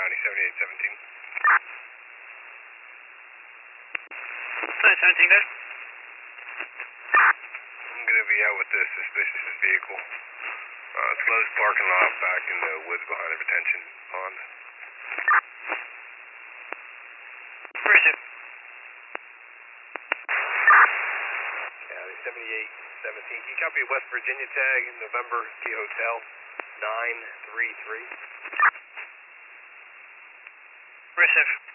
County, 7817. 917 good. I'm going to be out with the suspicious vehicle. Closed parking lot back in the woods behind the retention pond. Appreciate it. County, 7817. Can you copy a West Virginia tag in November, Key Hotel, 933? Appreciate it.